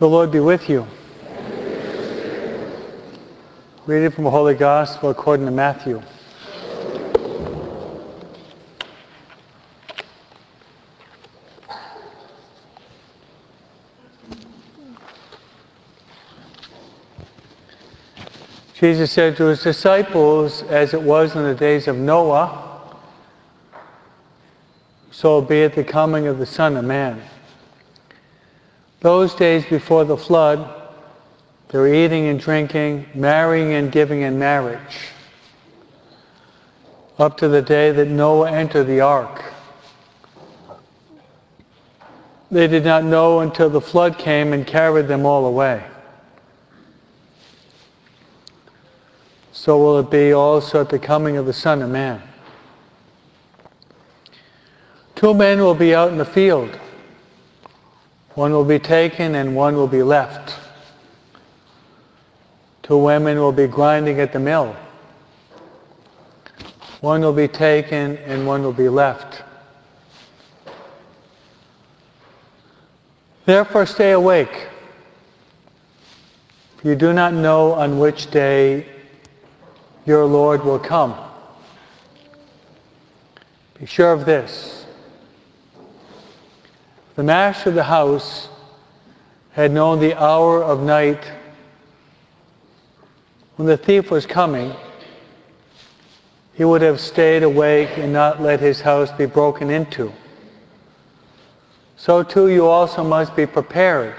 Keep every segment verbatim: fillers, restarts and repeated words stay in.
The Lord be with you. Reading from the Holy Gospel according to Matthew. Jesus said to his disciples, as it was in the days of Noah, so will be at the coming of the Son of Man. Those days before the flood, they were eating and drinking, marrying and giving in marriage, up to the day that Noah entered the ark. They did not know until the flood came and carried them all away. So will it be also at the coming of the Son of Man. Two men will be out in the field. One will be taken and one will be left. Two women will be grinding at the mill. One will be taken and one will be left. Therefore stay awake. For you do not know on which day your Lord will come. Be sure of this. The master of the house had known the hour of night when the thief was coming, he would have stayed awake and not let his house be broken into. So too you also must be prepared.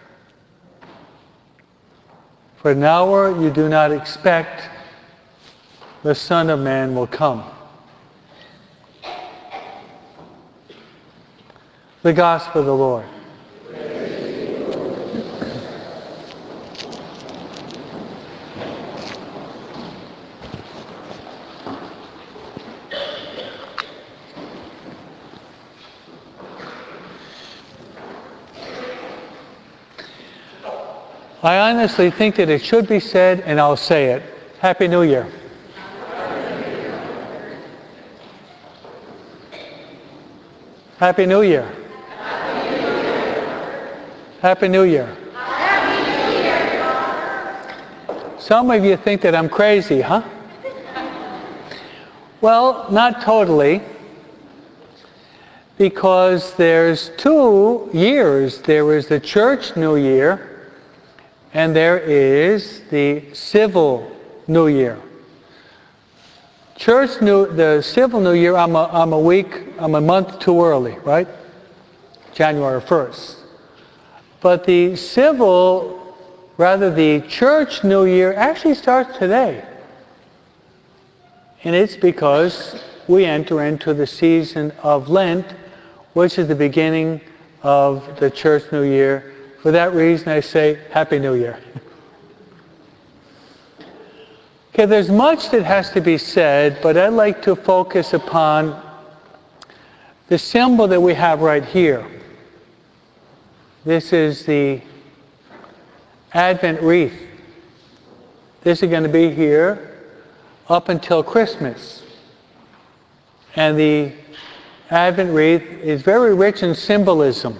For an hour you do not expect the Son of Man will come. The Gospel of the Lord. I honestly think that it should be said, and I'll say it. Happy New Year. Happy New Year. Happy New Year. Happy New Year. Some of you think that I'm crazy, huh? Well, not totally. Because there's two years. There is the Church New Year, and there is the Civil New Year. Church New, the Civil New Year, I'm a, I'm a week, I'm a month too early, right? January first. But the Civil, rather the Church New Year, actually starts today. And it's because we enter into the season of Lent, which is the beginning of the Church New Year. For that reason, I say, Happy New Year. Okay, there's much that has to be said, but I'd like to focus upon the symbol that we have right here. This is the Advent wreath. This is going to be here up until Christmas. And the Advent wreath is very rich in symbolism.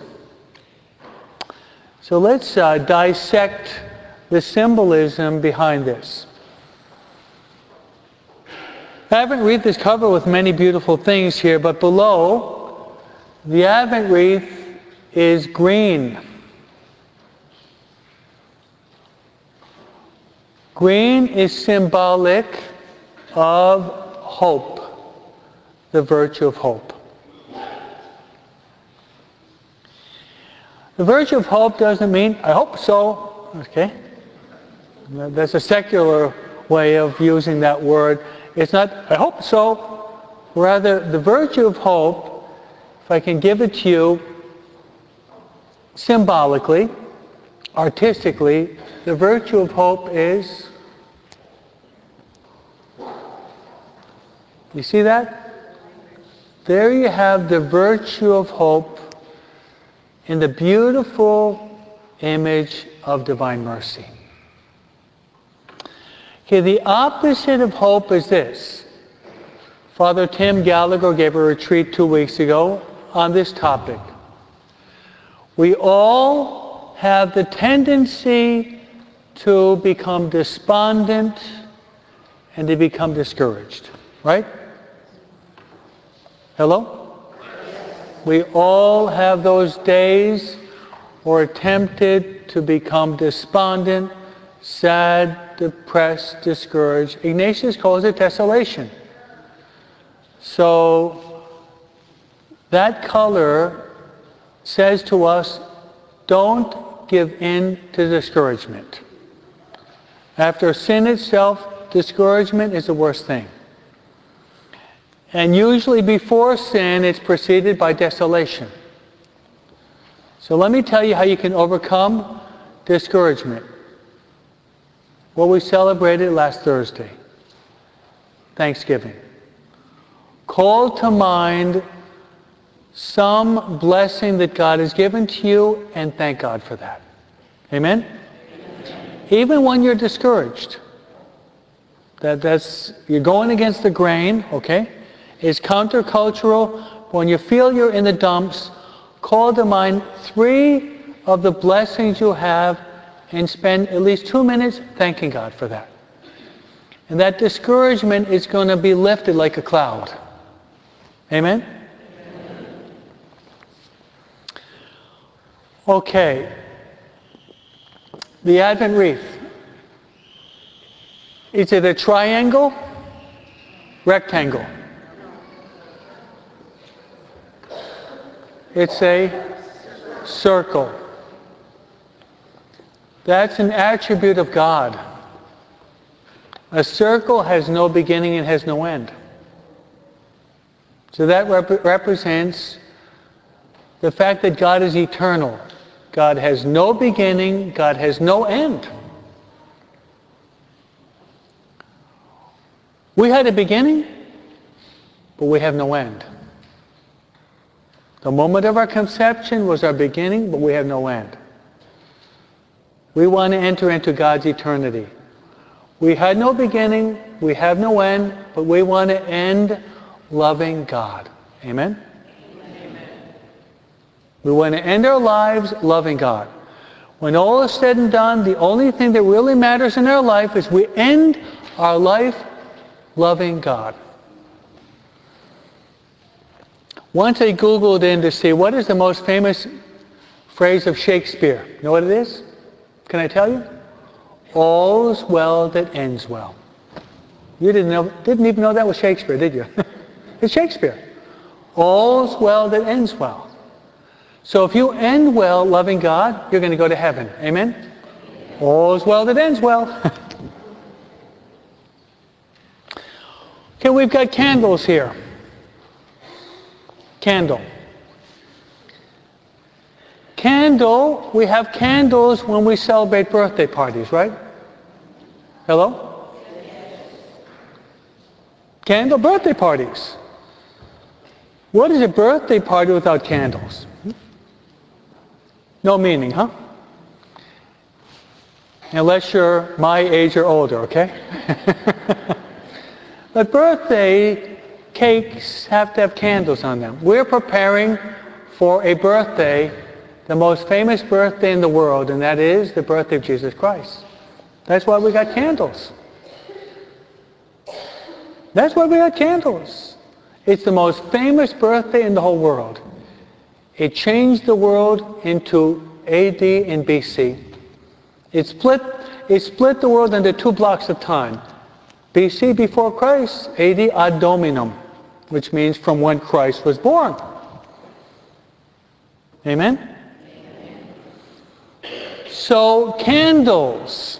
So let's uh, dissect the symbolism behind this. The Advent wreath is covered with many beautiful things here, but below, the Advent wreath is green. Green is symbolic of hope, the virtue of hope. The virtue of hope doesn't mean, I hope so, okay? That's a secular way of using that word. It's not, I hope so. Rather, the virtue of hope, if I can give it to you symbolically, artistically, the virtue of hope is, you see that? There you have the virtue of hope in the beautiful image of divine mercy. Okay, the opposite of hope is this. Father Tim Gallagher gave a retreat two weeks ago on this topic. We all have the tendency to become despondent and to become discouraged, right? Hello? We all have those days or are tempted to become despondent, sad, depressed, discouraged. Ignatius calls it desolation. So that color says to us, don't give in to discouragement. After sin itself, discouragement is the worst thing. And usually before sin, it's preceded by desolation. So let me tell you how you can overcome discouragement. What we celebrated last Thursday, Thanksgiving. Call to mind some blessing that God has given to you and thank God for that. Amen? Amen. Even when you're discouraged, that, that's, you're going against the grain, okay? It's countercultural. When you feel you're in the dumps, call to mind three of the blessings you have and spend at least two minutes thanking God for that. And that discouragement is going to be lifted like a cloud. Amen? Okay. The Advent wreath. Is it a triangle? Rectangle? It's a circle. That's an attribute of God. A circle has no beginning and has no end. So that rep- represents the fact that God is eternal. God has no beginning, God has no end. We had a beginning, but we have no end. The moment of our conception was our beginning, but we have no end. We want to enter into God's eternity. We had no beginning, we have no end, but we want to end loving God. Amen? Amen? We want to end our lives loving God. When all is said and done, the only thing that really matters in our life is we end our life loving God. Once I Googled in to see what is the most famous phrase of Shakespeare. You know what it is? Can I tell you? All's well that ends well. You didn't know, didn't even know that was Shakespeare, did you? It's Shakespeare. All's well that ends well. So if you end well loving God, you're going to go to heaven. Amen? All's well that ends well. Okay, we've got candles here. Candle. Candle, we have candles when we celebrate birthday parties, right? Hello? Candle birthday parties. What is a birthday party without candles? No meaning, huh? Unless you're my age or older, okay? But birthday cakes have to have candles on them. We're preparing for a birthday, the most famous birthday in the world, and that is the birthday of Jesus Christ. That's why we got candles. That's why we got candles. It's the most famous birthday in the whole world. It changed the world into A D and B C. It split, it split the world into two blocks of time. B C before Christ, A D ad Dominum, which means from when Christ was born. Amen? So candles.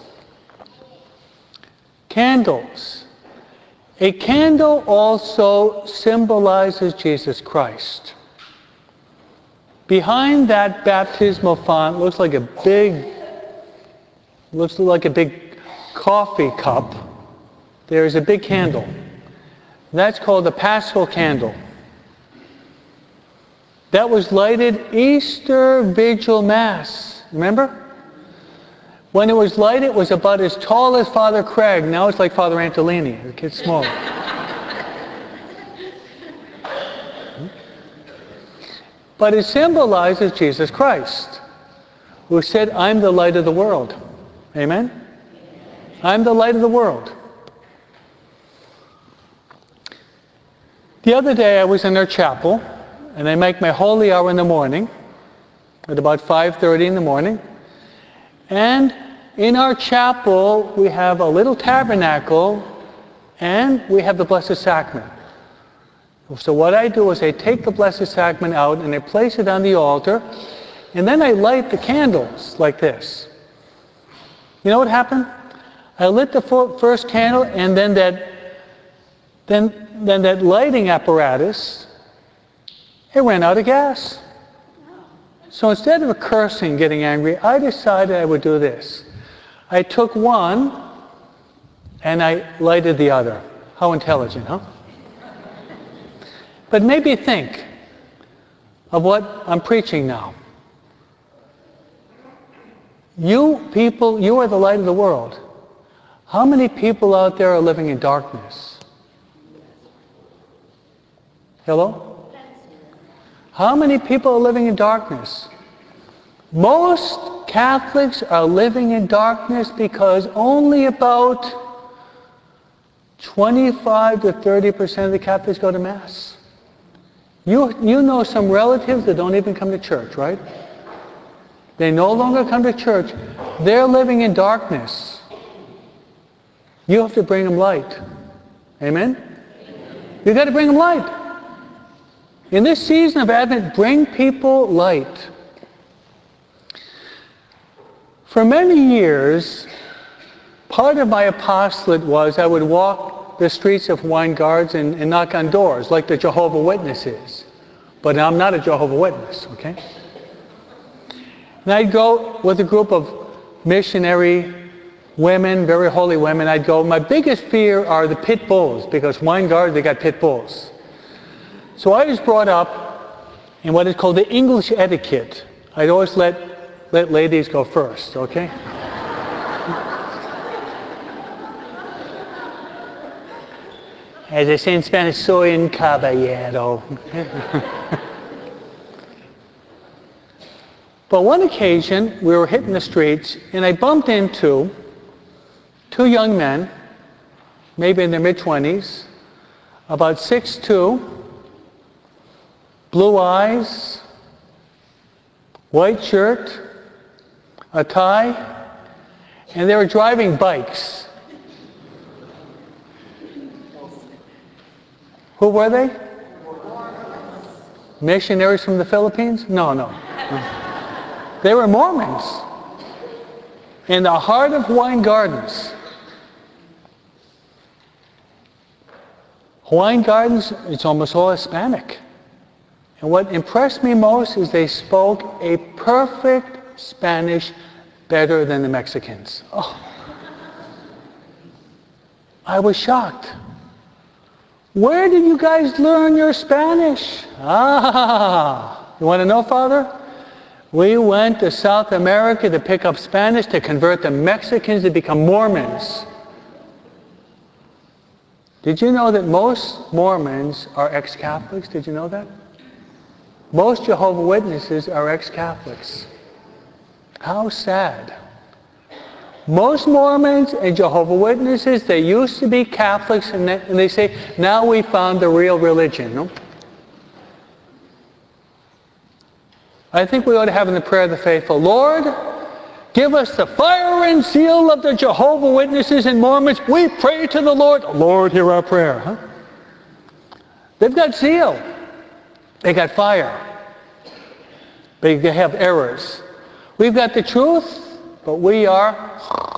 Candles. A candle also symbolizes Jesus Christ. Behind that baptismal font looks like a big, looks like a big coffee cup. There is a big candle. That's called the Paschal candle. That was lighted Easter Vigil Mass. Remember? When it was lighted, it was about as tall as Father Craig. Now it's like Father Antolini. The kid's small. But it symbolizes Jesus Christ. who said, I'm the light of the world. Amen? I'm the light of the world. The other day I was in their chapel, and I make my holy hour in the morning, at about five thirty in the morning. And in our chapel, we have a little tabernacle, and we have the Blessed Sacrament. So what I do is I take the Blessed Sacrament out, and I place it on the altar, and then I light the candles like this. You know what happened? I lit the first candle, and then that, then, then that lighting apparatus, it ran out of gas. So instead of cursing, getting angry, I decided I would do this. I took one, and I lighted the other. How intelligent, huh? But maybe think of what I'm preaching now. You people, you are the light of the world. How many people out there are living in darkness? Hello? How many people are living in darkness? Most Catholics are living in darkness because only about twenty-five to thirty percent of the Catholics go to Mass. You, you know some relatives that don't even come to church, right? They no longer come to church. They're living in darkness. You have to bring them light. Amen? You've got to bring them light. In this season of Advent, bring people light. For many years, part of my apostolate was I would walk the streets of Weingarten and, and knock on doors, like the Jehovah's Witnesses. But I'm not a Jehovah's Witness, okay? And I'd go with a group of missionary women, very holy women. I'd go, my biggest fear are the pit bulls, because Weingarten, they got pit bulls. So I was brought up in what is called the English etiquette. I'd always let, let ladies go first, okay? As they say in Spanish, soy un caballero. But one occasion, we were hitting the streets, and I bumped into two young men, maybe in their mid-twenties, about six foot two, blue eyes, white shirt, a tie, and they were driving bikes. Who were they? Missionaries from the Philippines? No, no. no. They were Mormons in the heart of Weingarten. Weingarten, it's almost all Hispanic. And what impressed me most is they spoke a perfect Spanish better than the Mexicans. Oh. I was shocked. Where did you guys learn your Spanish? Ah, you want to know, Father? We went to South America to pick up Spanish to convert the Mexicans to become Mormons. Did you know that most Mormons are ex-Catholics? Did you know that? Most Jehovah's Witnesses are ex-Catholics. How sad. Most Mormons and Jehovah's Witnesses, they used to be Catholics, and they, and they say, now we found the real religion. No? I think we ought to have in the prayer of the faithful, Lord, give us the fire and zeal of the Jehovah's Witnesses and Mormons. We pray to the Lord. Lord, hear our prayer. Huh? They've got zeal. They got fire. But they have errors. We've got the truth, but we are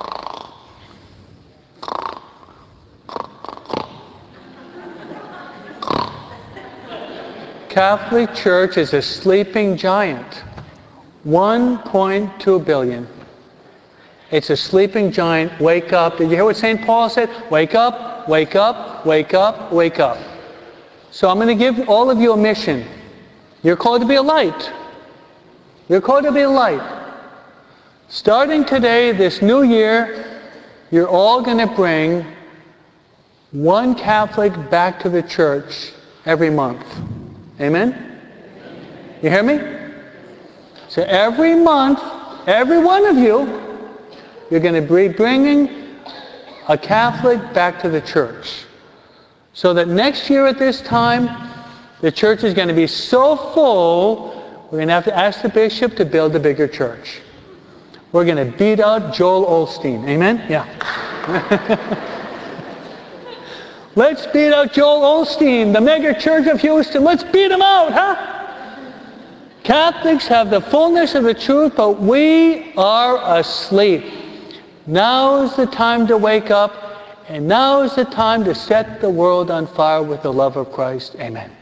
Catholic Church is a sleeping giant. one point two billion. It's a sleeping giant. Wake up. Did you hear what Saint Paul said? Wake up, wake up, wake up, wake up. So I'm going to give all of you a mission. You're called to be a light. You're called to be a light. Starting today, this new year, you're all going to bring one Catholic back to the church every month. Amen? You hear me? So every month, every one of you, you're going to be bringing a Catholic back to the church. So that next year at this time, the church is going to be so full, we're going to have to ask the bishop to build a bigger church. We're going to beat out Joel Osteen. Amen? Yeah. Let's beat out Joel Osteen, the mega church of Houston. Let's beat him out, huh? Catholics have the fullness of the truth, but we are asleep. Now is the time to wake up, and now is the time to set the world on fire with the love of Christ. Amen.